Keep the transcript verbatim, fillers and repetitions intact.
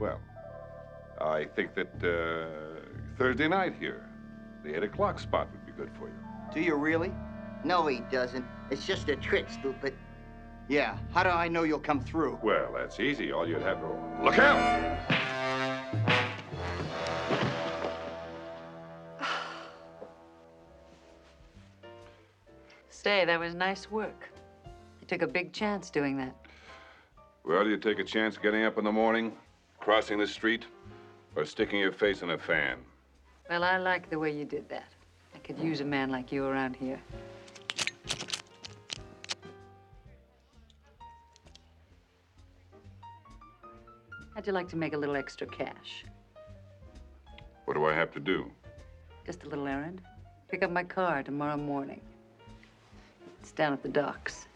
Well, I think that uh, Thursday night here, the eight o'clock spot would be good for you. Do you really? No, he doesn't. It's just a trick, stupid. Yeah, how do I know you'll come through? Well, that's easy. All you'd have to... Look out! Say, that was nice work. You took a big chance doing that. Well, you take a chance getting up in the morning, crossing the street, or sticking your face in a fan? Well, I like the way you did that. I could use a man like you around here. How'd you like to make a little extra cash? What do I have to do? Just a little errand. Pick up my car tomorrow morning. It's down at the docks.